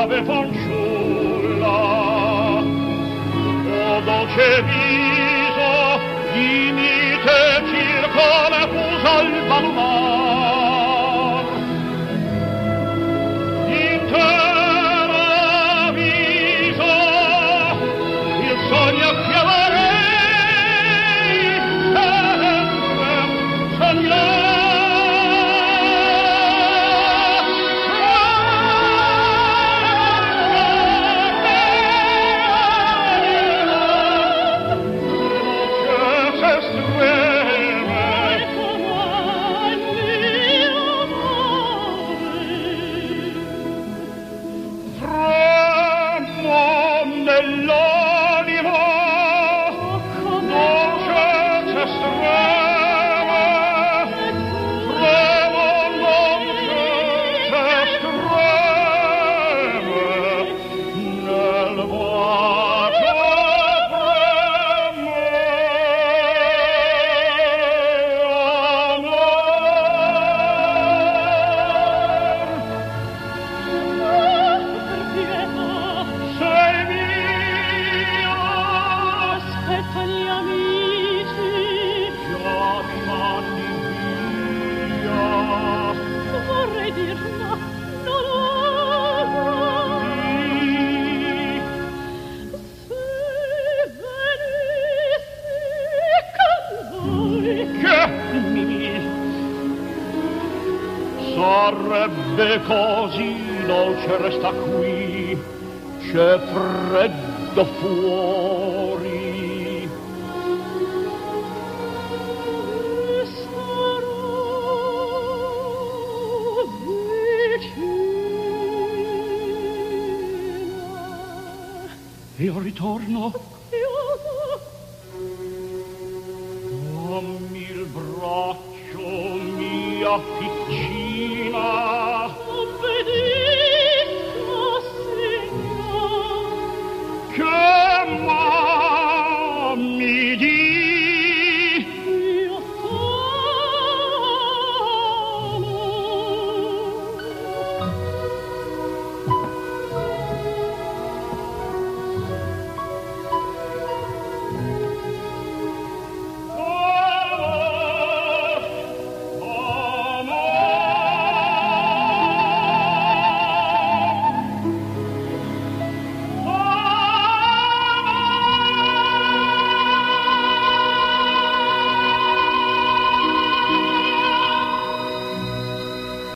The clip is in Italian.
brave fanciulla, o dolce viso, imite circa le fusa al palmar. Intera viso, il sogno chiamerei, sempre sognare. Sarebbe così dolce resta qui, c'è freddo fuori. Starò vicina. Io ritorno. Dammi il braccio, mia piccina.